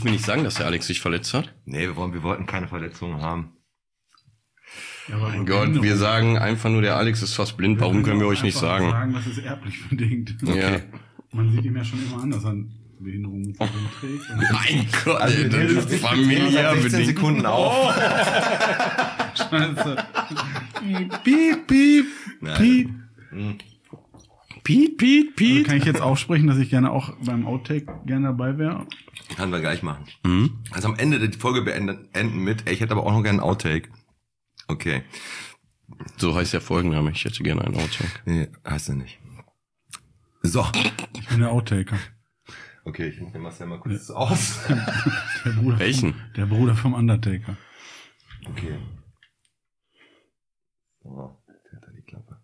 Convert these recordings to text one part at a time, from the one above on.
dürfen wir nicht sagen, dass der Alex sich verletzt hat? Nee, wir wollten keine Verletzungen haben. Ja, aber Mein Gott, wir sagen einfach nur, der Alex ist fast blind. Warum können wir euch nicht sagen? Das ist erblich bedingt. Okay. Ja. Man sieht ihm ja schon immer an, dass er eine Behinderung mit sich trägt. Mein Gott, Also, das ist familiär 16 bedingt. Sekunden auf. Scheiße. Piep, piep, piep. Piep, piep, Also piep. kann ich jetzt auch sprechen, dass ich gerne auch beim Outtake gerne dabei wäre? Können wir gleich machen. Also am Ende die Folge enden mit, ey, ich hätte aber auch noch gerne einen Outtake. Okay. So heißt der Folgenname. Ich hätte gerne einen Outtake. Nee, heißt er nicht. So. Ich bin der Outtaker. Okay, ich nehme Marcel mal kurz aus. Der Bruder Welchen? Der Bruder vom Undertaker. Okay. Oh, der hat da die Klappe.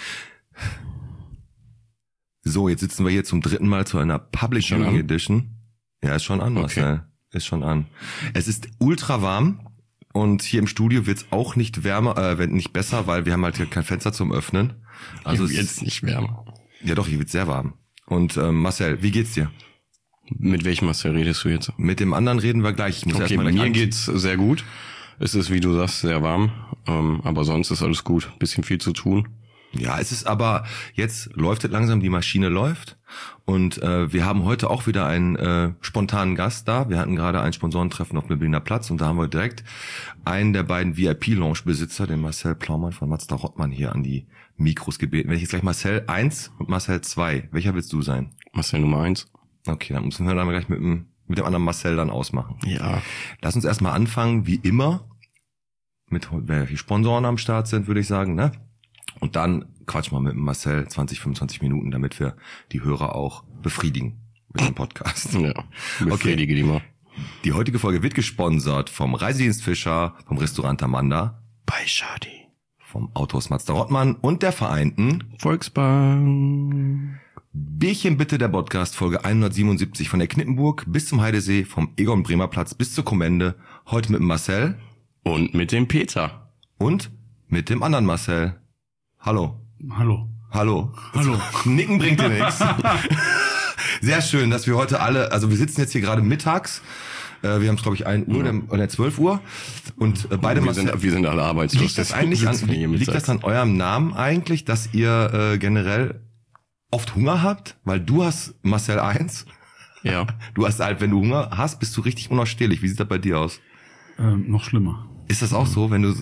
So, jetzt sitzen wir hier zum 3. Mal zu einer Public Schon Viewing an? Edition. Ja, ist schon an, Marcel. Ist schon an. Es ist ultra warm und hier im Studio wird's auch nicht wärmer, nicht besser, weil wir haben halt hier kein Fenster zum Öffnen. Also Also jetzt nicht wärmer. Ja doch, hier wird's sehr warm. Und Marcel, wie geht's dir? Mit welchem Marcel redest du jetzt? Mit dem anderen reden wir gleich. Ich muss Okay, erstmal bei gleich mir geht's sehr gut. Es ist, wie du sagst, sehr warm. Aber sonst ist alles gut. Bisschen viel zu tun. Ja, es ist aber, jetzt läuft es langsam, die Maschine läuft und wir haben heute auch wieder einen spontanen Gast da. Wir hatten gerade ein Sponsorentreffen auf dem Berliner Platz und da haben wir direkt einen der beiden VIP-Lounge-Besitzer, den Marcel Plaumann von Mazda Rottmann, hier an die Mikros gebeten. Wenn ich jetzt gleich Marcel 1 und Marcel 2, welcher willst du sein? Marcel Nummer 1. Okay, dann müssen wir dann gleich mit dem anderen Marcel dann ausmachen. Ja. Lass uns erstmal anfangen, wie immer, mit welche Sponsoren am Start sind, würde ich sagen, ne? Und dann quatsch mal mit Marcel 20, 25 Minuten, damit wir die Hörer auch befriedigen mit dem Podcast. Ja. Befriedige die mal. Die heutige Folge wird gesponsert vom Reisedienst Fischer, vom Restaurant Amanda, Bei Schadi. vom Autohaus Mazda Rottmann und der Vereinten Volksbank. Bierchen bitte, der Podcast, Folge 177 von der Knippenburg bis zum Heidesee, vom Egon Bremer Platz bis zur Kommende. Heute mit dem Marcel Und mit dem Peter. und mit dem anderen Marcel. Hallo. Hallo. Hallo. Hallo. Nicken bringt dir nichts. Sehr schön, dass wir heute alle, also wir sitzen jetzt hier gerade mittags. Wir haben es, glaube ich, 1 Uhr oder 12 Uhr. Und beide Wir sind alle arbeitslos. Liegt das eigentlich liegt das an eurem Namen eigentlich, dass ihr generell oft Hunger habt? Weil du hast Marcel 1. Ja. Du hast halt, wenn du Hunger hast, bist du richtig unausstehlich. Wie sieht das bei dir aus? Noch schlimmer. Ist das auch so, wenn du...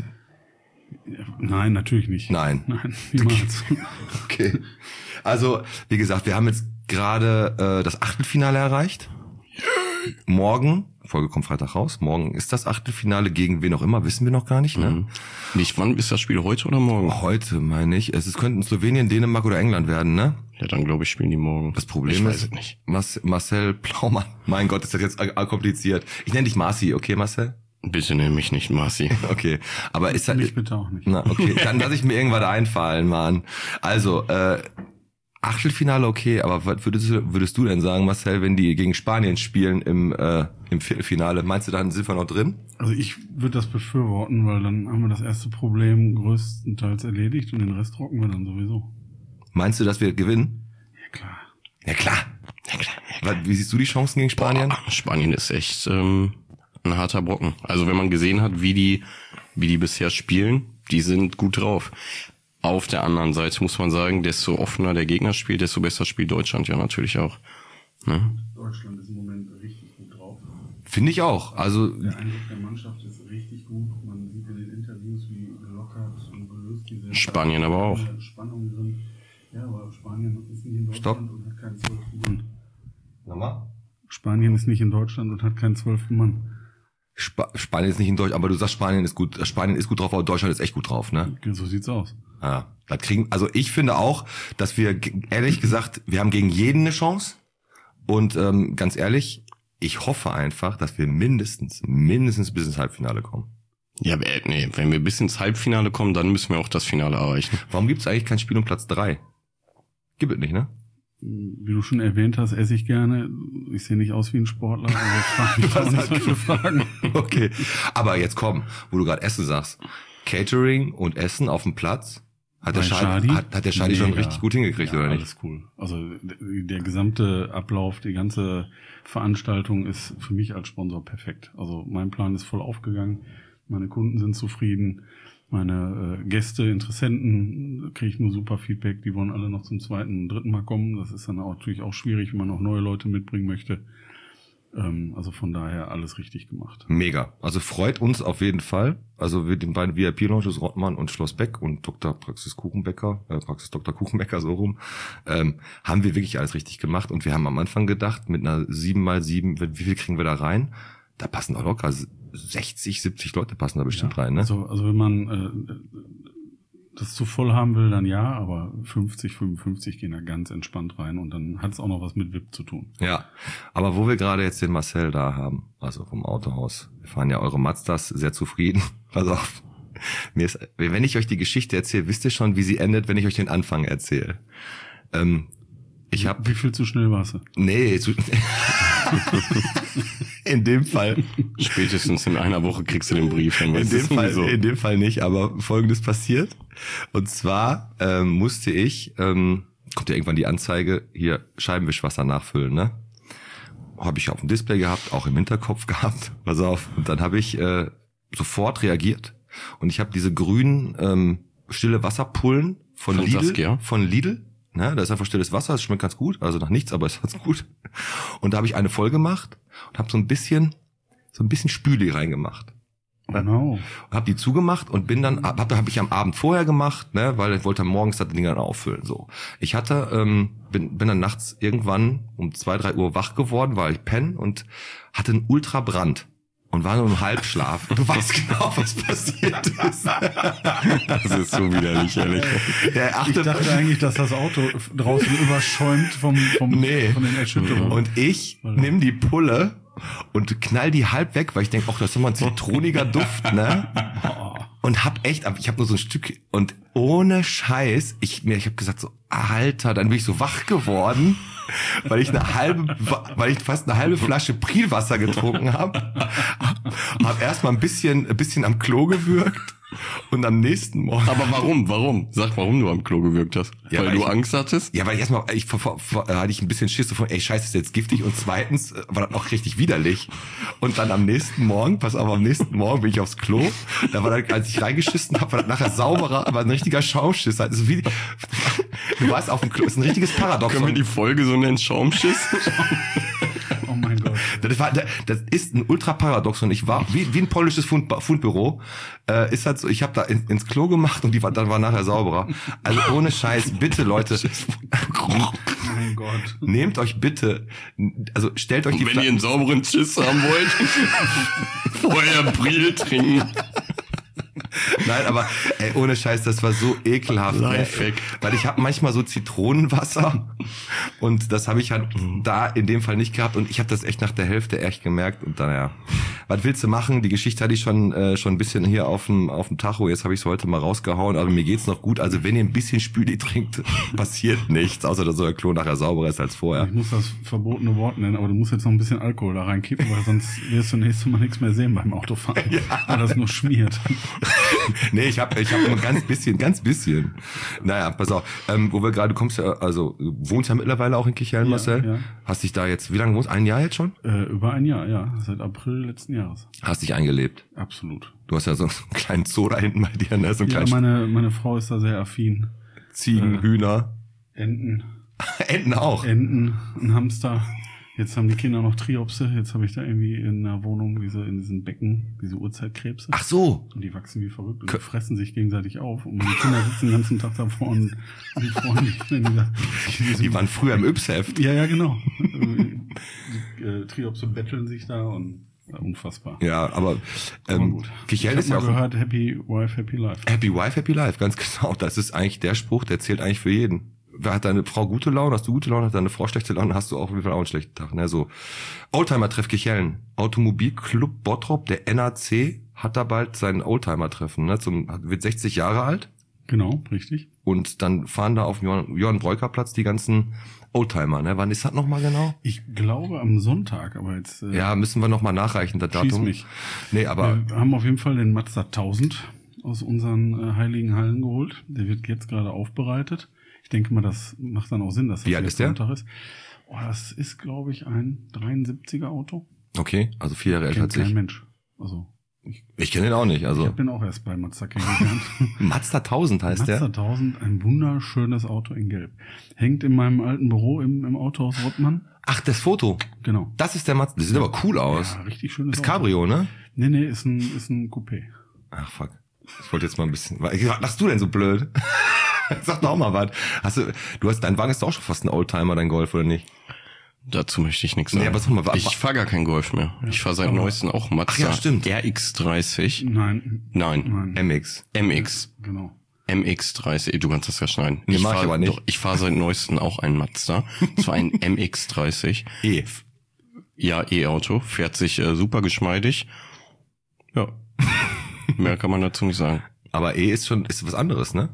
Nein, natürlich nicht. Nein. Nein, niemals. Okay. Also, wie gesagt, wir haben jetzt gerade das Achtelfinale erreicht. Morgen, Folge kommt Freitag raus, morgen ist das Achtelfinale gegen wen auch immer, wissen wir noch gar nicht, ne? Mhm. Nicht, wann ist das Spiel, heute oder morgen? Heute, meine ich. Es könnten Slowenien, Dänemark oder England werden, ne? Ja, dann glaube ich, spielen die morgen. Das Problem ich weiß ist, es nicht. Marcel Plaumann. Mein Gott, ist das jetzt kompliziert. Ich nenne dich Marci, okay, Marcel? Bitte nenn mich nicht Marci. Okay, aber ist das... Mich bitte auch nicht. Na, okay, dann lass ich mir irgendwas einfallen, Mann. Also, Achtelfinale okay, aber was würdest du denn sagen, Marcel, wenn die gegen Spanien spielen im Viertelfinale? Meinst du, dann sind wir noch drin? Also ich würde das befürworten, weil dann haben wir das erste Problem größtenteils erledigt und den Rest rocken wir dann sowieso. Meinst du, dass wir gewinnen? Ja klar. Ja klar. Ja, klar. Wie siehst du die Chancen gegen Spanien? Boah, Spanien ist echt ein harter Brocken. Also wenn man gesehen hat, wie die bisher spielen, die sind gut drauf. Auf der anderen Seite muss man sagen, desto offener der Gegner spielt, desto besser spielt Deutschland ja natürlich auch. Ne? Deutschland ist im Moment richtig gut drauf. Finde ich auch. Also Der Eindruck der Mannschaft ist richtig gut. Man sieht in den Interviews, wie gelockert und gelöst die sind. Spanien aber auch. Spannung drin. Ja, aber Spanien ist nicht in Deutschland Stopp. und hat keinen 12. Mann. nochmal. Spanien ist nicht in Deutschland und hat keinen 12. Mann. Spanien ist nicht in Deutschland, aber du sagst, Spanien ist gut drauf, aber Deutschland ist echt gut drauf, ne? So sieht's aus. Ja, also ich finde auch, dass wir, ehrlich gesagt, wir haben gegen jeden eine Chance. Und ganz ehrlich, ich hoffe einfach, dass wir mindestens bis ins Halbfinale kommen. Ja, nee, wenn wir bis ins Halbfinale kommen, dann müssen wir auch das Finale erreichen. Warum gibt's eigentlich kein Spiel um Platz 3? Gibt es nicht, ne? Wie du schon erwähnt hast, esse ich gerne. Ich sehe nicht aus wie ein Sportler, also frag mich auch nicht solche Fragen. Okay, aber jetzt komm, wo du gerade Essen sagst. Catering und Essen auf dem Platz. Hat der Schadi schon richtig gut hingekriegt, ja, oder nicht? Alles cool. Also der gesamte Ablauf, die ganze Veranstaltung ist für mich als Sponsor perfekt. Also mein Plan ist voll aufgegangen. Meine Kunden sind zufrieden. Meine Gäste, Interessenten, kriege ich nur super Feedback. Die wollen alle noch zum 2. und 3. Mal kommen. Das ist dann auch, natürlich auch schwierig, wenn man noch neue Leute mitbringen möchte. Also von daher alles richtig gemacht. Mega. Also freut uns auf jeden Fall. Also wir den beiden VIP-Lounges Rottmann und Schloss Beck und Praxis Dr. Kuchenbecker so rum, haben wir wirklich alles richtig gemacht. Und wir haben am Anfang gedacht, mit einer 7x7, wie viel kriegen wir da rein? Da passen auch locker 60, 70 Leute passen da bestimmt rein, ne? Also wenn man das zu voll haben will, dann ja, aber 50, 55 gehen da ganz entspannt rein und dann hat es auch noch was mit VIP zu tun. Ja, aber wo wir gerade jetzt den Marcel da haben, also vom Autohaus, wir fahren ja eure Mazdas, sehr zufrieden. Pass auf, wenn ich euch die Geschichte erzähle, wisst ihr schon, wie sie endet, wenn ich euch den Anfang erzähle. Wie viel zu schnell warst du? Nee, in dem Fall. Spätestens in einer Woche kriegst du den Brief. Dann In dem Fall nicht, aber Folgendes passiert. Und zwar musste ich, kommt ja irgendwann die Anzeige, hier Scheibenwischwasser nachfüllen, ne? Habe ich auf dem Display gehabt, auch im Hinterkopf gehabt. Pass auf. Und dann habe ich sofort reagiert. Und ich habe diese grünen stille Wasserpullen von Lidl. Ne, da ist einfach stilles Wasser, das schmeckt ganz gut, also nach nichts, aber es ist gut. Und da habe ich eine voll gemacht und habe so ein bisschen Spüli reingemacht. Oh no. Hab die zugemacht und bin dann, hab ich am Abend vorher gemacht, ne, weil ich wollte morgens das Ding dann auffüllen, so. Ich hatte, bin dann nachts irgendwann um 2, 3 Uhr wach geworden, weil ich pennen und hatte einen Ultrabrand. Und war nur im Halbschlaf. Du weißt genau, was passiert ist. Das ist so widerlich, ehrlich. Ich dachte eigentlich, dass das Auto draußen überschäumt von den Erschütterungen. Und ich nehme die Pulle und knall die halb weg, weil ich denke, das ist immer ein zitroniger Duft, ne? Und ich habe nur so ein Stück und ohne Scheiß, ich habe gesagt so, Alter, dann bin ich so wach geworden, weil ich fast eine halbe Flasche Prielwasser getrunken habe. Hab erstmal ein bisschen am Klo gewürgt und am nächsten Morgen. Aber warum? Sag, warum du am Klo gewürgt hast. Ja, weil du Angst hattest? Ja, weil erstmal hatte ich ein bisschen Schiss so von, scheiße, ist jetzt giftig, und zweitens war das auch richtig widerlich. Und dann am nächsten Morgen bin ich aufs Klo, da war dann, als ich reingeschissen habe, war das nachher sauberer, aber ein richtiger Schaumschiss. Also wie, du warst auf dem Klo, ist ein richtiges Paradoxon. Können wir die Folge so nennen, Schaumschiss? Oh mein Gott. Das ist ein Ultra-Paradoxon. Ich war wie ein polnisches Fundbüro. Ist halt so, ich habe da ins Klo gemacht und dann war nachher sauberer. Also ohne Scheiß, bitte Leute. Oh mein Gott. Nehmt euch bitte, also stellt euch und wenn ihr einen sauberen Schiss haben wollt, vorher Priel trinken. Nein, aber ohne Scheiß, das war so ekelhaft. Weil ich habe manchmal so Zitronenwasser und das habe ich halt da in dem Fall nicht gehabt und ich habe das echt nach der Hälfte echt gemerkt und dann ja. Was willst du machen? Die Geschichte hatte ich schon ein bisschen hier auf dem Tacho. Jetzt habe ich es heute mal rausgehauen, aber mir geht's noch gut. Also wenn ihr ein bisschen Spüli trinkt, passiert nichts, außer dass euer Klo nachher sauberer ist als vorher. Ich muss das verbotene Wort nennen, aber du musst jetzt noch ein bisschen Alkohol da reinkippen, weil sonst wirst du nächstes Mal nichts mehr sehen beim Autofahren, weil das nur schmiert. Nee, ich hab nur ganz bisschen. Naja, pass auf, wo wir gerade, wohnst ja mittlerweile auch in Kichellen, Marcel? Ja. Hast dich da jetzt, wie lange wohnst du? 1 Jahr jetzt schon? Über 1 Jahr, ja. Seit April letzten Jahres. Hast dich eingelebt? Absolut. Du hast ja so einen kleinen Zoo da hinten bei dir, ne? So einen meine Frau ist da sehr affin. Ziegen, Hühner. Enten. Enten auch? Enten, ein Hamster. Jetzt haben die Kinder noch Triopse. Jetzt habe ich da irgendwie in der Wohnung in diesen Becken, diese Urzeitkrebse. Ach so. Und die wachsen wie verrückt und die fressen sich gegenseitig auf. Und meine Kinder sitzen den ganzen Tag davor und die freuen sich, wenn die waren früher im Yps-Heft. Ja, genau. Die Triopse betteln sich da und unfassbar. Ja, aber gut. Kichellen ist ja auch gehört, Happy Wife, Happy Life. Happy Wife, Happy Life, ganz genau. Das ist eigentlich der Spruch, der zählt eigentlich für jeden. Hat deine Frau gute Laune, hast du gute Laune, hat deine Frau schlechte Laune, hast du auch auf jeden Fall auch einen schlechten Tag. Ne? So Oldtimer-Treff Kichellen, Automobilclub Bottrop, der NAC hat da bald sein Oldtimer-Treffen. Ne? Wird 60 Jahre alt. Genau, richtig. Und dann fahren da auf dem Johann-Breuker-Platz die ganzen Oldtimer. Ne? Wann ist das nochmal genau? Ich glaube am Sonntag, aber jetzt... ja, müssen wir nochmal nachreichen, das Datum. Mich. Nee, aber... Wir haben auf jeden Fall den Mazda 1000 aus unseren heiligen Hallen geholt. Der wird jetzt gerade aufbereitet. Ich denke mal, das macht dann auch Sinn, dass das Wie alt ist der? Sonntag ist. Oh, das ist, glaube ich, ein 73er Auto. Okay, also 4 Jahre älter Kennt als ich. kein Mensch. Also Ich kenne den auch nicht. ich Also habe den auch erst bei Mazda kennengelernt. Mazda 1000 heißt Mazda der. 1000, ein wunderschönes Auto in Gelb. Hängt in meinem alten Büro im Autohaus Rottmann. Ach, das Foto. Genau. Das ist der Mazda. Das sieht aber cool aus. Ja, richtig schönes Ist Auto. Cabrio, ne? Nee, ist ein Coupé. Ach, fuck. Ich wollte jetzt mal ein bisschen... Was machst du denn so blöd? Sag doch mal was. Dein Wagen ist doch auch schon fast ein Oldtimer, dein Golf, oder nicht? Dazu möchte ich nichts sagen. Nee, aber sag mal, ich fahre gar kein Golf mehr. Ich fahre seit neuestem auch Mazda. Ach ja, stimmt. RX30. Nein. MX. MX. Genau. MX30. Du kannst das ja schneiden. Nee, mach ich aber nicht. Ich fahre seit neuestem auch einen Mazda. Das war ein MX30. Ja, E-Auto. Fährt sich super geschmeidig. Ja. Mehr kann man dazu nicht sagen. Aber ist was anderes, ne?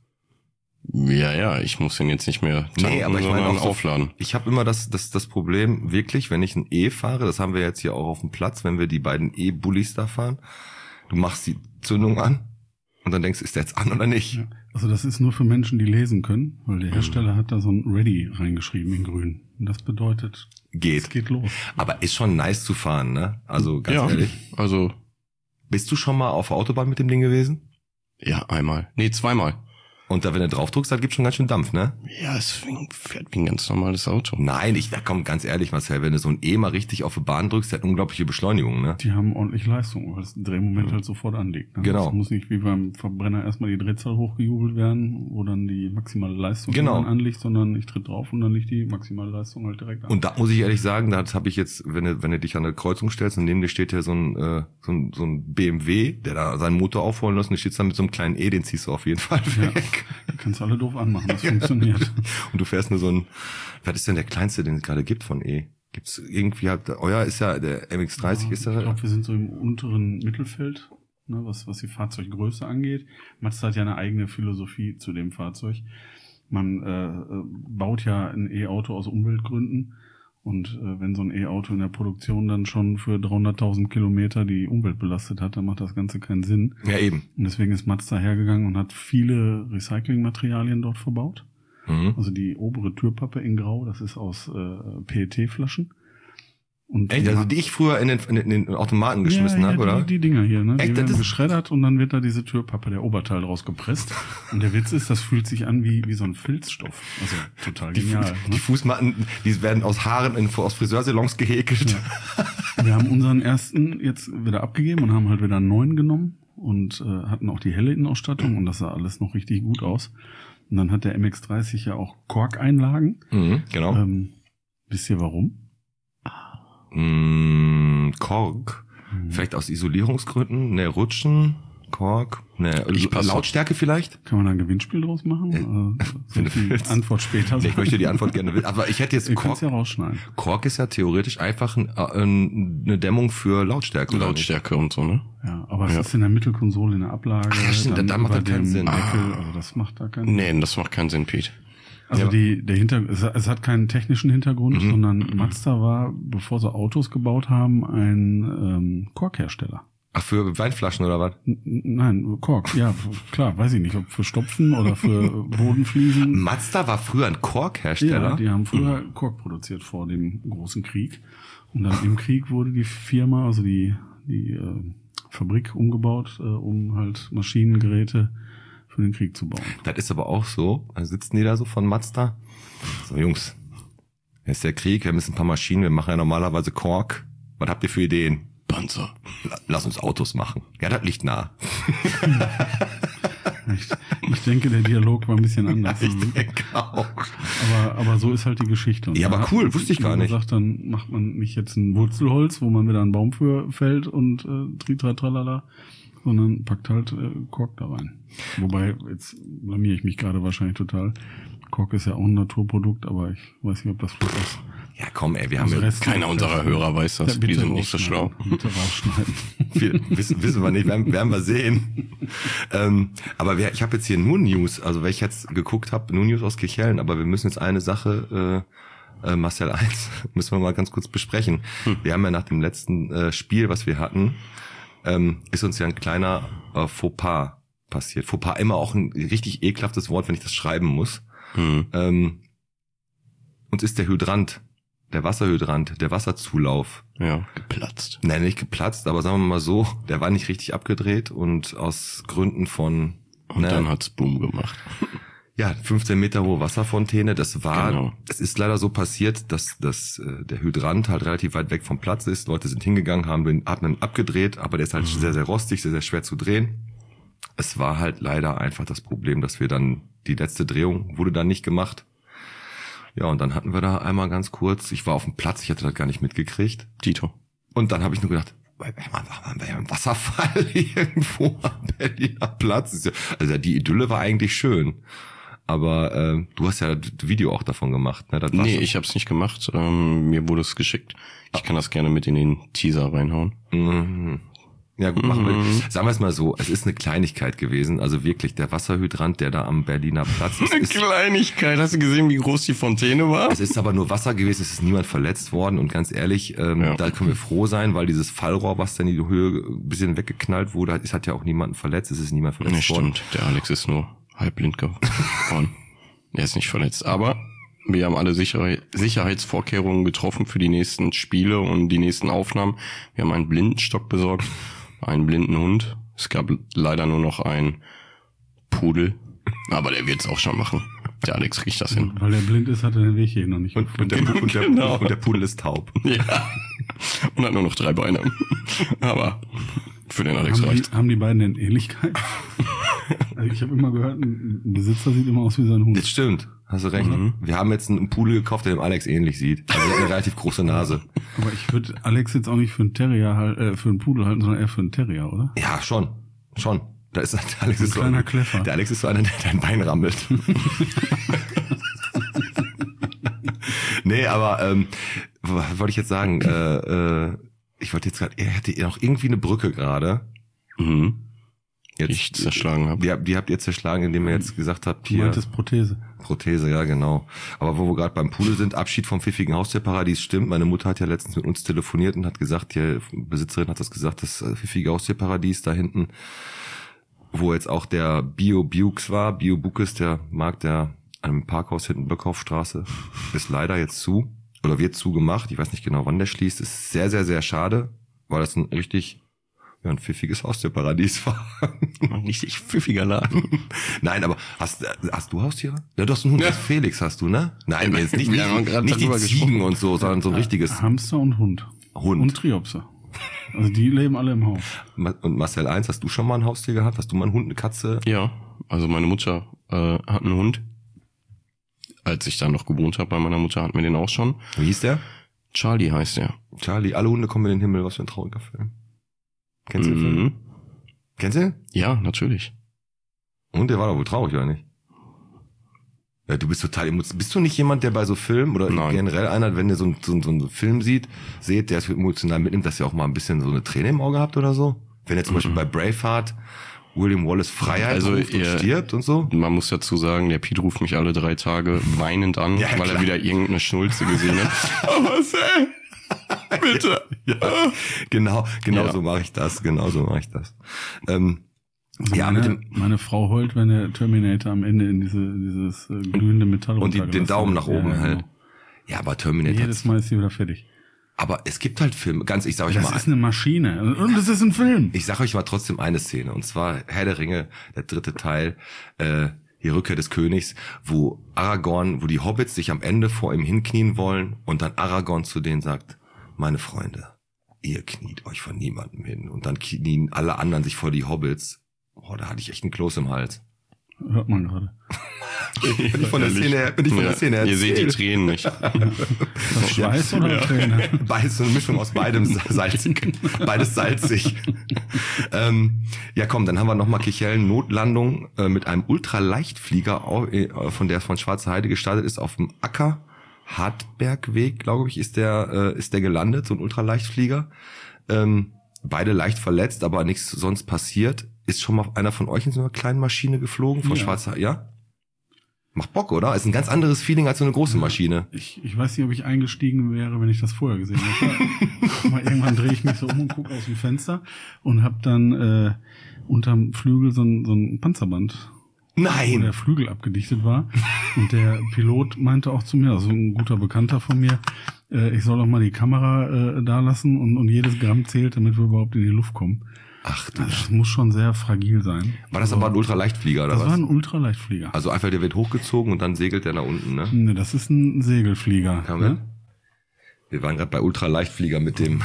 Ja, ich muss den jetzt nicht mehr tanken, aber ich meine sondern auch so, aufladen. Ich habe immer das Problem, wirklich, wenn ich ein E fahre, das haben wir jetzt hier auch auf dem Platz, wenn wir die beiden E-Bullis da fahren, du machst die Zündung an und dann denkst du, ist der jetzt an oder nicht? Ja. Also das ist nur für Menschen, die lesen können, weil der Hersteller hat da so ein Ready reingeschrieben in grün. Und das bedeutet, es geht los. Aber ist schon nice zu fahren, ne? Also ganz Ja, ehrlich. also Bist du schon mal auf der Autobahn mit dem Ding gewesen? ja, einmal. Nee, zweimal. Und da, wenn du drauf drückst, da gibt's schon ganz schön Dampf, ne? Ja, es fährt wie ein ganz normales Auto. Nein, komm, ganz ehrlich, Marcel, wenn du so ein E mal richtig auf die Bahn drückst, der hat unglaubliche Beschleunigung, ne? Die haben ordentlich Leistung, weil das Drehmoment halt sofort anliegt. Ne? Genau. Es muss nicht wie beim Verbrenner erstmal die Drehzahl hochgejubelt werden, wo dann die maximale Leistung dann anliegt, sondern ich tritt drauf und dann liegt die maximale Leistung halt direkt an. Und da muss ich ehrlich sagen, das habe ich jetzt, wenn du dich an eine Kreuzung stellst und neben dir steht ja so ein BMW, der da seinen Motor aufholen lässt und du stehst dann mit so einem kleinen E, den ziehst du auf jeden Fall weg. Die kannst du alle doof anmachen, das funktioniert. Und du fährst nur was ist denn der kleinste, den es gerade gibt von E? Gibt's irgendwie, euer ist ja, der MX-30 ist ja... Ich glaube, wir sind so im unteren Mittelfeld, ne, was die Fahrzeuggröße angeht. Mazda hat ja eine eigene Philosophie zu dem Fahrzeug. Man baut ja ein E-Auto aus Umweltgründen. Und wenn so ein E-Auto in der Produktion dann schon für 300.000 Kilometer die Umwelt belastet hat, dann macht das Ganze keinen Sinn. Ja, eben. Und deswegen ist Mazda hergegangen und hat viele Recyclingmaterialien dort verbaut. Mhm. Also die obere Türpappe in Grau, das ist aus PET-Flaschen. Und Echt? Also die ich früher in den Automaten geschmissen habe, oder? Die Dinger hier, ne? Echt? Die werden geschreddert und dann wird da diese Türpappe, der Oberteil rausgepresst. Und der Witz ist, das fühlt sich an wie so ein Filzstoff. Also total genial. Die Fußmatten, die werden aus Haaren aus Friseursalons gehäkelt. Ja. Wir haben unseren ersten jetzt wieder abgegeben und haben halt wieder einen neuen genommen und hatten auch die helle Innenausstattung und das sah alles noch richtig gut aus. Und dann hat der MX-30 ja auch Korkeinlagen. Mhm, genau. Wisst ihr warum? Kork. Vielleicht aus Isolierungsgründen, ne, Rutschen, Kork, ne, Lautstärke vielleicht? Kann man da ein Gewinnspiel draus machen? Wenn du willst. Antwort später. Nee, ich möchte die Antwort gerne wissen. Aber ich hätte jetzt Kork. Ja rausschneiden. Kork ist ja theoretisch einfach eine Dämmung für Lautstärke. Lautstärke und so, ne? Ja, aber es ist in der Mittelkonsole, in der Ablage. Ach, stimmt, dann macht das keinen Sinn. Deckel, also das macht da keinen Sinn. Nee, das macht keinen Sinn, Pete. Also es hat keinen technischen Hintergrund, sondern Mazda war, bevor sie Autos gebaut haben, ein Korkhersteller. Ach, für Weinflaschen oder was? Nein, Kork, ja, klar, weiß ich nicht, ob für Stopfen oder für Bodenfliesen. Mazda war früher ein Korkhersteller? Ja, die haben früher Kork produziert vor dem großen Krieg. Und dann im Krieg wurde die Firma, also die Fabrik umgebaut, um halt Maschinengeräte für den Krieg zu bauen. Das ist aber auch so, da sitzen die da so von Mazda. So, Jungs, jetzt ist der Krieg, wir müssen ein paar Maschinen, wir machen ja normalerweise Kork. Was habt ihr für Ideen? Panzer. Lass uns Autos machen. Ja, das liegt nah. Ich denke, der Dialog war ein bisschen anders. Ich denke auch. Aber so ist halt die Geschichte. Und ja, aber cool, wusste ich gar nicht. Gesagt, dann macht man nicht jetzt ein Wurzelholz, wo man wieder einen Baum für fällt und tralala, sondern packt halt Kork da rein. Wobei, jetzt blamiere ich mich gerade wahrscheinlich total. Kork ist ja auch ein Naturprodukt, aber ich weiß nicht, ob das vielleicht ist. Ja, komm, ey, wir haben ja keiner unserer Hörer weiß das. Die sind nicht so schlau. Bitte rausschneiden. Wissen wir nicht, werden wir sehen. Aber ich habe jetzt hier nur News, also wenn ich jetzt geguckt habe, nur News aus Kirchhellen, aber wir müssen jetzt eine Sache, Marcel 1, müssen wir mal ganz kurz besprechen. Wir haben ja nach dem letzten Spiel, was wir hatten, ist uns ja ein kleiner Fauxpas passiert. Fauxpas immer auch ein richtig ekelhaftes Wort, wenn ich das schreiben muss. Uns ist der Hydrant, der Wasserhydrant, der Wasserzulauf. Ja, geplatzt. Nein, nicht geplatzt, aber sagen wir mal so, der war nicht richtig abgedreht und aus Gründen von... Und dann hat's Boom gemacht. Ja, 15 Meter hohe Wasserfontäne, das war, Genau. Es ist leider so passiert, dass der Hydrant halt relativ weit weg vom Platz ist. Leute sind hingegangen, haben den Atmen abgedreht, aber der ist halt sehr, sehr rostig, sehr, sehr schwer zu drehen. Es war halt leider einfach das Problem, dass wir dann, die letzte Drehung wurde dann nicht gemacht. Ja, und dann hatten wir da einmal ganz kurz, ich war auf dem Platz, ich hatte das gar nicht mitgekriegt. Dito. Und dann habe ich nur gedacht, waren wir ja im Wasserfall irgendwo am Berliner Platz. Also die Idylle war eigentlich schön. Aber du hast ja das Video auch davon gemacht, ne? Nee, ich hab's nicht gemacht. Mir wurde es geschickt. Ich kann das gerne mit in den Teaser reinhauen. Mhm. Ja gut, machen wir. Sagen wir es mal so, es ist eine Kleinigkeit gewesen. Also wirklich, der Wasserhydrant, der da am Berliner Platz ist. Eine Kleinigkeit. Hast du gesehen, wie groß die Fontäne war? Es ist aber nur Wasser gewesen, es ist niemand verletzt worden. Und ganz ehrlich, da können wir froh sein, weil dieses Fallrohr, was dann in die Höhe ein bisschen weggeknallt wurde, es hat ja auch niemanden verletzt, es ist niemand verletzt worden. Stimmt, der Alex ist nur halbblind geworden. Er ist nicht verletzt. Aber wir haben alle Sicherheitsvorkehrungen getroffen für die nächsten Spiele und die nächsten Aufnahmen. Wir haben einen Blindenstock besorgt, einen blinden Hund. Es gab leider nur noch einen Pudel. Aber der wird's auch schon machen. Der Alex kriegt das hin. Weil der blind ist, hat er den Weg hier noch nicht gefunden. Und der Pudel ist taub. Ja. Und hat nur noch 3 Beine. Aber für den Alex reicht's. Haben die beiden denn Ähnlichkeit? Also ich habe immer gehört, ein Besitzer sieht immer aus wie sein Hund. Das stimmt, hast du recht. Wir haben jetzt einen Pudel gekauft, der dem Alex ähnlich sieht. Also er hat eine relativ große Nase. Aber ich würde Alex jetzt auch nicht für einen Terrier für einen Pudel halten, sondern eher für einen Terrier, oder? Ja, schon. Da ist der Alex Ein ist kleiner so, Kleffer. Der Alex ist so einer, der dein Bein rammelt. Nee, aber was wollte ich jetzt sagen? Ich wollte jetzt gerade, er hätte noch irgendwie eine Brücke gerade. Mhm. Jetzt, Ich zerschlagen habe. Die habt ihr zerschlagen, indem ihr jetzt gesagt habt, Du hier meintest Prothese. Prothese, ja genau. Aber wo wir gerade beim Pudel sind, Abschied vom pfiffigen Haustierparadies stimmt. Meine Mutter hat ja letztens mit uns telefoniert und hat gesagt, die Besitzerin hat das gesagt, das pfiffige Haustierparadies da hinten, wo jetzt auch der Bio-Bukes war, Bio-Bukes, der Markt, der an einem Parkhaus hinten Böckhoffstraße, ist leider jetzt zu oder wird zugemacht. Ich weiß nicht genau, wann der schließt. Ist sehr, sehr, sehr schade, weil das ein richtig ein pfiffiges Haustierparadies war. Ein richtig pfiffiger Laden. Nein, aber hast du Haustiere? Ja, du hast einen Hund. Ja. Felix hast du, ne? Nein, jetzt nicht, Wir haben gerade nicht die darüber Ziegen gesprochen. und so, sondern so ein richtiges Hamster und Hund. Und Triopse. Also die leben alle im Haus. Und Marcel 1, hast du schon mal ein Haustier gehabt? Hast du mal einen Hund, eine Katze? Ja, also meine Mutter hat einen Hund. Als ich dann noch gewohnt habe bei meiner Mutter, hatten wir den auch schon. Wie hieß der? Charlie heißt er. Charlie, alle Hunde kommen in den Himmel. Was für ein trauriger Film. Kennst du den Film? Kennst du den? Ja, natürlich. Und der war doch wohl traurig, oder nicht? Ja, du bist total emotional. Bist du nicht jemand, der bei so Filmen oder Nein. generell einer, wenn ihr so einen Film seht, der es emotional mitnimmt, dass ihr auch mal ein bisschen so eine Träne im Auge habt oder so? Wenn ihr zum Beispiel bei Braveheart William Wallace Freiheit ruft und stirbt und so? Man muss dazu sagen, der Piet ruft mich alle 3 Tage weinend an, Ja, weil er klar. wieder irgendeine Schnulze gesehen hat. Aber Marcel, bitte. Ja, genau Ja. so mache ich das. Also Ja, meine Frau heult, wenn der Terminator am Ende in dieses glühende Metall und den runtergelassen Daumen wird. nach oben Ja, hält. genau. Ja, aber Terminator. Jedes Mal ist sie wieder fertig. Aber es gibt halt Filme, ich sag euch Das mal, ist eine Maschine. Und das ist ein Film. ich sag euch mal trotzdem eine Szene, und zwar Herr der Ringe, der 3. Teil, die Rückkehr des Königs, wo die Hobbits sich am Ende vor ihm hinknien wollen und dann Aragorn zu denen sagt, meine Freunde, ihr kniet euch vor niemandem hin, und dann knien alle anderen sich vor die Hobbits. Oh, da hatte ich echt einen Kloß im Hals. Hört man gerade. Bin ich von der Szene erzählt. Ihr seht die Tränen nicht. Das Schweiß oder Träne? Beides, so eine Mischung aus beidem salzig. Beides salzig. Ja, komm, dann haben wir nochmal Kichellen Notlandung mit einem Ultraleichtflieger, von Schwarze Heide gestartet ist, auf dem Acker. Hartbergweg, glaube ich, ist der gelandet, so ein Ultraleichtflieger. Beide leicht verletzt, aber nichts sonst passiert. Ist schon mal einer von euch in so einer kleinen Maschine geflogen? Von Schwarze Heide? Ja? Macht Bock, oder? Ist ein ganz anderes Feeling als so eine große Maschine. Ich weiß nicht, ob ich eingestiegen wäre, wenn ich das vorher gesehen hätte. Aber irgendwann drehe ich mich so um und gucke aus dem Fenster und habe dann unterm Flügel so ein Panzerband, wo Nein! der Flügel abgedichtet war. Und der Pilot meinte auch zu mir, also ein guter Bekannter von mir, ich soll doch mal die Kamera da lassen und jedes Gramm zählt, damit wir überhaupt in die Luft kommen. Ach du. Also das muss schon sehr fragil sein. War das aber ein Ultraleichtflieger, oder Das was? war ein Ultraleichtflieger. Also einfach, der wird hochgezogen und dann segelt der nach unten, ne? Ne, das ist ein Segelflieger. Kann man? Ne? Wir waren gerade bei Ultraleichtflieger mit dem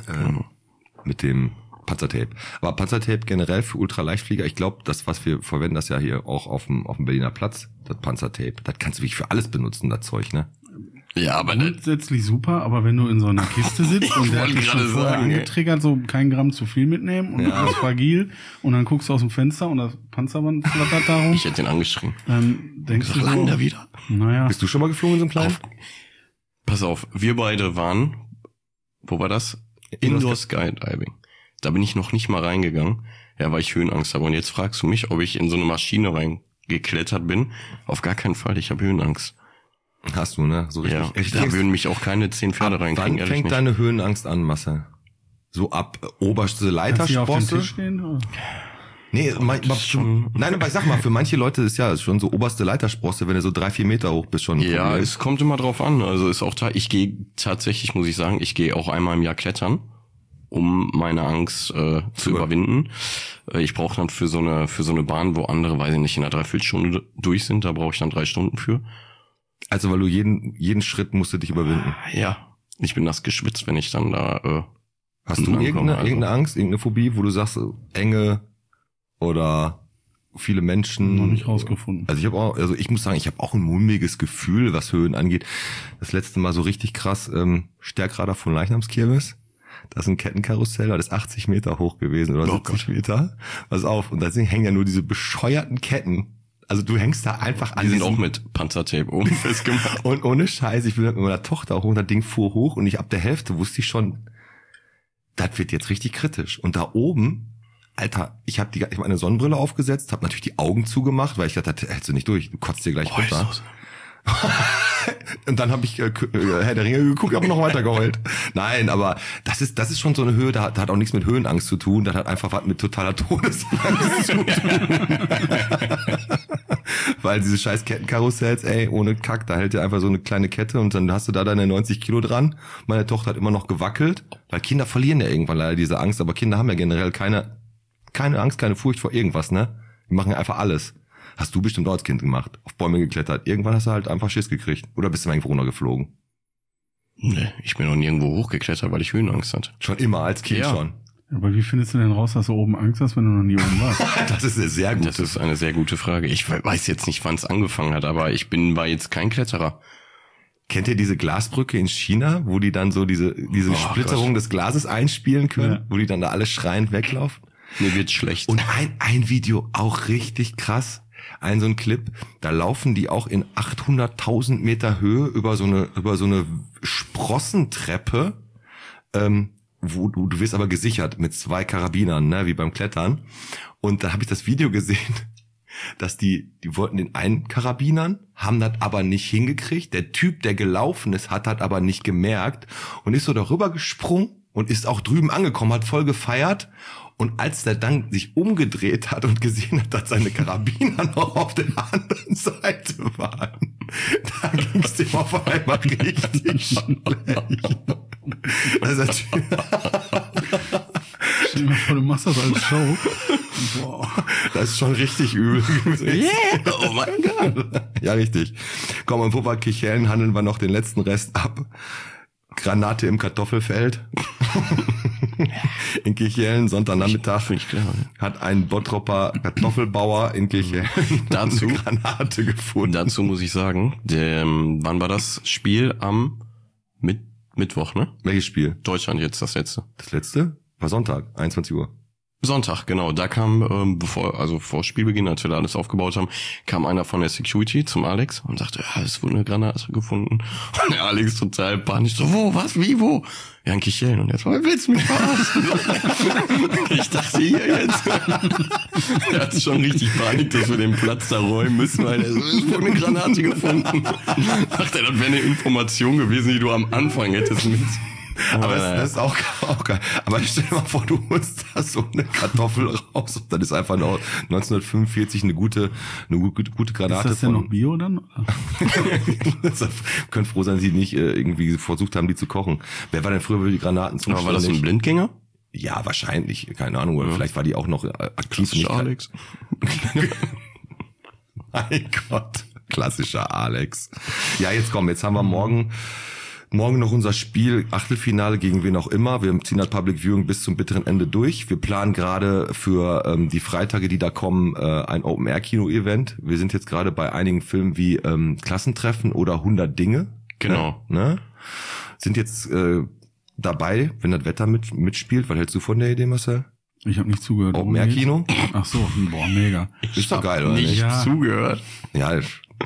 Panzertape. Aber Panzertape generell für Ultraleichtflieger, ich glaube, das, was wir verwenden, das ja hier auch auf dem Berliner Platz, das Panzertape, das kannst du wirklich für alles benutzen, das Zeug, ne? Ja, aber Grundsätzlich super, aber wenn du in so einer Kiste sitzt und der hat wollte dich schon gerade vorher sagen, ey. angetriggert, so kein Gramm zu viel mitnehmen und das ist fragil und dann guckst du aus dem Fenster und das Panzerband flattert da rum, ich hätte ihn angeschrien. dann denkst du Lang da so, wieder. naja, Bist du schon mal geflogen in so einem kleinen? Pass auf, wir beide waren, wo war das? Indoor Skydiving. Da bin ich noch nicht mal reingegangen, ja, weil ich Höhenangst habe. Und jetzt fragst du mich, ob ich in so eine Maschine reingeklettert bin. Auf gar keinen Fall, ich habe Höhenangst. Hast du, ne? So richtig. Ja, Echt, da würden mich auch keine 10 Pferde reinkriegen, wann ehrlich fängt nicht. deine Höhenangst an, Marcel? So ab oberste kannst du hier auf den Leitersprosse? Tisch stehen? Oder? Nee, schon- nein, aber ich sag mal, für manche Leute ist ja schon so oberste Leitersprosse, wenn du so 3-4 Meter hoch bist, schon. ein Ja, Problem. es kommt immer drauf an. Also ist auch ich gehe tatsächlich, muss ich sagen, ich gehe auch einmal im Jahr klettern, um meine Angst zu überwinden. Ich brauche dann für so eine Bahn, wo andere, weiß ich nicht, in einer Dreiviertelstunde durch sind, da brauche ich dann 3 Stunden für. Also, weil du jeden Schritt musst du dich überwinden. Ja, ich bin nass geschwitzt, wenn ich dann da Hast du ankomme, irgendeine Angst, irgendeine Phobie, wo du sagst, Enge oder viele Menschen? Noch nicht rausgefunden. Also ich muss sagen, ich habe auch ein mulmiges Gefühl, was Höhen angeht. Das letzte Mal so richtig krass, Stärkrader von Leichnamskirmes. Das ist ein Kettenkarussell, das ist 80 Meter hoch gewesen oder 70 Meter. Pass auf, und da hängen ja nur diese bescheuerten Ketten. Also du hängst da einfach an. die sind diesem- auch mit Panzertape oben festgemacht. Und ohne Scheiß, ich bin mit meiner Tochter hoch und das Ding fuhr hoch und ab der Hälfte wusste ich schon, das wird jetzt richtig kritisch. Und da oben, Alter, ich habe meine Sonnenbrille aufgesetzt, habe natürlich die Augen zugemacht, weil ich dachte, das hältst du nicht durch, du kotzt dir gleich runter. Und dann habe ich Herr der Ringe geguckt, habe noch weiter geheult. Nein, aber das ist schon so eine Höhe, da hat auch nichts mit Höhenangst zu tun, das hat einfach was mit totaler Todesangst zu tun. Weil diese scheiß Kettenkarussells, ey, ohne Kack, da hält dir einfach so eine kleine Kette und dann hast du da deine 90 Kilo dran. Meine Tochter hat immer noch gewackelt, weil Kinder verlieren ja irgendwann leider diese Angst, aber Kinder haben ja generell keine Angst, keine Furcht vor irgendwas, ne? Die machen ja einfach alles. Hast du bestimmt auch als Kind gemacht, auf Bäume geklettert. Irgendwann hast du halt einfach Schiss gekriegt. Oder bist du mal irgendwo runtergeflogen? Nee, ich bin noch nirgendwo hochgeklettert, weil ich Höhenangst hatte. Schon immer, als Kind Ja. schon. Aber wie findest du denn raus, dass du oben Angst hast, wenn du noch nie oben warst? Das ist eine sehr gute Das ist eine sehr gute Frage. Ich weiß jetzt nicht, wann es angefangen hat, aber war jetzt kein Kletterer. Kennt ihr diese Glasbrücke in China, wo die dann so diese Splitterung des Glases einspielen können, Ja. wo die dann da alle schreiend weglaufen? Mir wird schlecht. Und ein Video auch richtig krass. So ein Clip, da laufen die auch in 800.000 Meter Höhe über so eine Sprossentreppe, wo du wirst aber gesichert mit 2 Karabinern, ne, wie beim Klettern. Und da habe ich das Video gesehen, dass die wollten den einen Karabinern, haben das aber nicht hingekriegt. Der Typ, der gelaufen ist, hat das aber nicht gemerkt und ist so darüber gesprungen und ist auch drüben angekommen, hat voll gefeiert. Und als der dann sich umgedreht hat und gesehen hat, dass seine Karabiner noch auf der anderen Seite waren, da ging es dem auf einmal richtig schlecht. Also, Stell dir mal vor, du machst das als Show. Boah. das ist schon richtig übel. Yeah, oh mein Gott. Ja, richtig. Komm, und wo wir Kichellen handeln wir noch den letzten Rest ab. Granate im Kartoffelfeld. In Kichellen, Sonntagnachmittag, Finde ich klar. hat ein Bottropper Kartoffelbauer in Kichellen Dazu- eine Granate gefunden. Dazu muss ich sagen, wann war das Spiel? Am Mittwoch, ne? Welches Spiel? Deutschland jetzt das letzte. Das letzte? War Sonntag, 21 Uhr. Sonntag, genau. Da kam, vor Spielbeginn, als wir da alles aufgebaut haben, kam einer von der Security zum Alex und sagte, ja, es wurde eine Granate gefunden. Und der Alex total panisch, so, wo, was, wie, wo? Ja, in Kichellen. Und er so, willst du mich verarschen? Ich dachte, hier jetzt. Er hatte schon richtig Panik, dass wir den Platz da räumen müssen, weil er so, es wurde eine Granate gefunden. Dachte er, das wäre eine Information gewesen, die du am Anfang hättest Aber das ist auch geil. Aber stell dir mal vor, du holst da so eine Kartoffel raus und dann ist einfach noch 1945 eine gute Granate. Ist das denn noch Bio dann? Könnt froh sein, sie nicht irgendwie versucht haben, die zu kochen. Wer war denn früher für die Granaten zum Aber war das ein Blindgänger? Ja, wahrscheinlich. Keine Ahnung. Oder vielleicht war die auch noch aktiv. Nicht Alex. Mein Gott. Klassischer Alex. Ja, jetzt komm, jetzt haben wir morgen noch unser Spiel, Achtelfinale gegen wen auch immer. Wir ziehen das Public Viewing bis zum bitteren Ende durch. Wir planen gerade für die Freitage, die da kommen, ein Open-Air-Kino-Event. Wir sind jetzt gerade bei einigen Filmen wie Klassentreffen oder 100 Dinge. Genau. Ne? Sind jetzt dabei, wenn das Wetter mitspielt. Was hältst du von der Idee, Marcel? Ich habe nicht zugehört. Open-Air-Kino? Ach so, boah, mega. Ist doch geil, oder nicht? Nicht Ja. zugehört. Ja,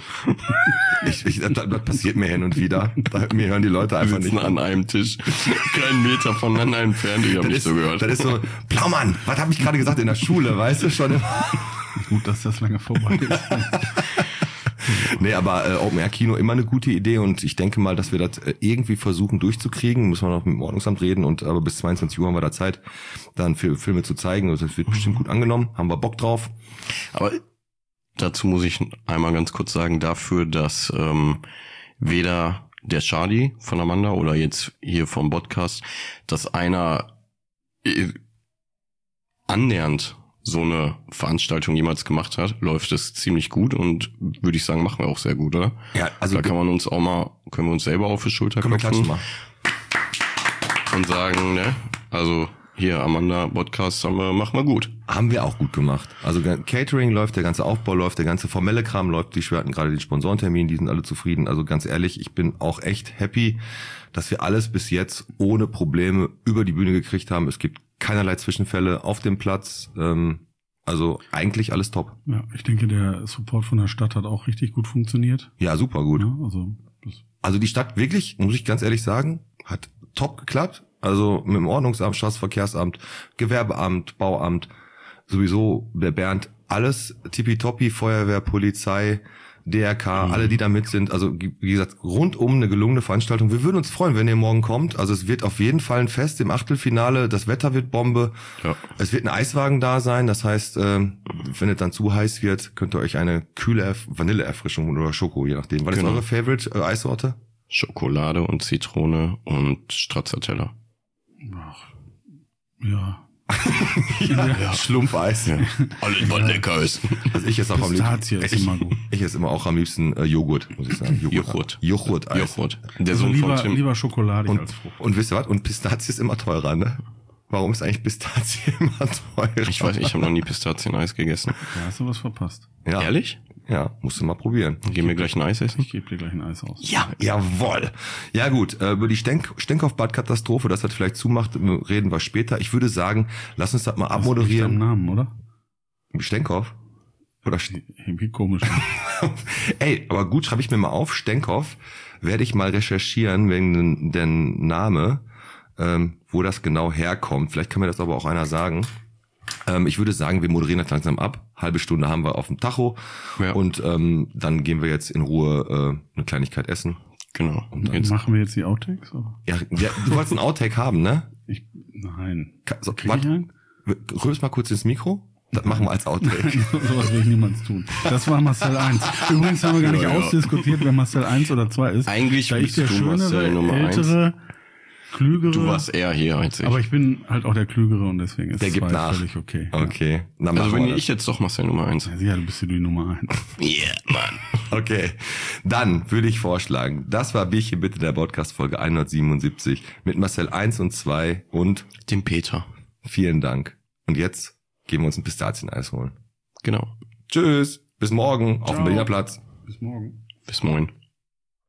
das passiert mir hin und wieder. Mir hören die Leute Wir einfach sitzen nicht. an einem Tisch, keinen Meter voneinander entfernt. Ich habe nicht so gehört. Das ist so, Blaumann, was habe ich gerade gesagt in der Schule, weißt du schon? Gut, dass das lange vorbei ist. Nee, aber Open-Air-Kino immer eine gute Idee und ich denke mal, dass wir das irgendwie versuchen durchzukriegen. Müssen wir noch mit dem Ordnungsamt reden aber bis 22 Uhr haben wir da Zeit, dann Filme zu zeigen. Also das wird bestimmt gut angenommen. Haben wir Bock drauf. Aber dazu muss ich einmal ganz kurz sagen, dafür, dass weder der Charlie von Amanda oder jetzt hier vom Podcast, dass einer annähernd so eine Veranstaltung jemals gemacht hat, läuft es ziemlich gut und würde ich sagen, machen wir auch sehr gut, oder? Ja, also da können wir uns selber auf die Schulter können wir klopfen klatschen mal. und sagen, ne, also hier Amanda Podcast machen wir gut. Haben wir auch gut gemacht. Also Catering läuft, der ganze Aufbau läuft, der ganze formelle Kram läuft. Wir hatten gerade den Sponsorentermin, die sind alle zufrieden. Also ganz ehrlich, ich bin auch echt happy, dass wir alles bis jetzt ohne Probleme über die Bühne gekriegt haben. Es gibt keinerlei Zwischenfälle auf dem Platz. Also eigentlich alles top. Ja, ich denke, der Support von der Stadt hat auch richtig gut funktioniert. Ja, super gut. Ja, Also die Stadt wirklich, muss ich ganz ehrlich sagen, hat top geklappt. Also mit dem Ordnungsamt, Straßenverkehrsamt, Gewerbeamt, Bauamt, sowieso der Bernd, alles tippitoppi, Feuerwehr, Polizei, DRK, alle, die da mit sind. Also wie gesagt, rundum eine gelungene Veranstaltung. Wir würden uns freuen, wenn ihr morgen kommt. Also es wird auf jeden Fall ein Fest im Achtelfinale. Das Wetter wird Bombe. Ja. Es wird ein Eiswagen da sein. Das heißt, wenn es dann zu heiß wird, könnt ihr euch eine kühle Vanilleerfrischung oder Schoko, je nachdem. Was ist eure Favorite Eissorte? Schokolade und Zitrone und Stracciatella. Ach, ja. Ja. Schlumpfeis. Ja. Alles, was lecker ist. Also ich esse auch am liebsten. Ist immer gut. Ich esse immer auch am liebsten Joghurt, muss ich sagen. Joghurt. Der also Sohn von Tim. lieber Schokolade als Frucht. Und wisst ihr was? Und Pistazie ist immer teurer, ne? Warum ist eigentlich Pistazie immer teurer? Ich weiß, ich habe noch nie Pistazieneis gegessen. Da hast du was verpasst. Ja. Ehrlich? Ja, musst du mal probieren. Gehen wir gleich ein Eis essen? Ich gebe dir gleich ein Eis aus. Ja, jawohl. Ja gut, über die Stenkopf-Bad-Katastrophe, dass das vielleicht zumacht, reden wir später. Ich würde sagen, lass uns das mal abmoderieren. Das ist Namen, oder? Stenkopf? Oder Wie komisch. Ey, aber gut, schreibe ich mir mal auf. Stenkopf werde ich mal recherchieren wegen den Name, wo das genau herkommt. Vielleicht kann mir das aber auch einer sagen. Ich würde sagen, wir moderieren das langsam ab. Halbe Stunde haben wir auf dem Tacho. Ja. Und dann gehen wir jetzt in Ruhe eine Kleinigkeit essen. Genau. Und dann machen wir jetzt die Outtakes? Oder? Ja, du wolltest einen Outtake haben, ne? Nein. So, rülpst mal kurz ins Mikro. Das machen wir als Outtake. Sowas will ich niemals tun. Das war Marcel 1. Übrigens haben wir gar nicht ausdiskutiert, wer Marcel 1 oder 2 ist. Eigentlich bist du der Marcel Nummer ältere, 1. Klügere. Du warst eher hier als ich. Aber ich bin halt auch der Klügere und deswegen ist der gibt nach. Völlig okay. Okay. Na, also bin ich jetzt doch Marcel Nummer 1. Ja, du bist ja die Nummer 1. Yeah, Mann. Okay. Dann würde ich vorschlagen, das war Bierchen bitte, der Podcast Folge 177 mit Marcel 1 und 2 und dem Peter. Vielen Dank. Und jetzt gehen wir uns ein Pistazieneis holen. Genau. Tschüss. Bis morgen auf dem Berliner Platz. Bis morgen. Bis morgen.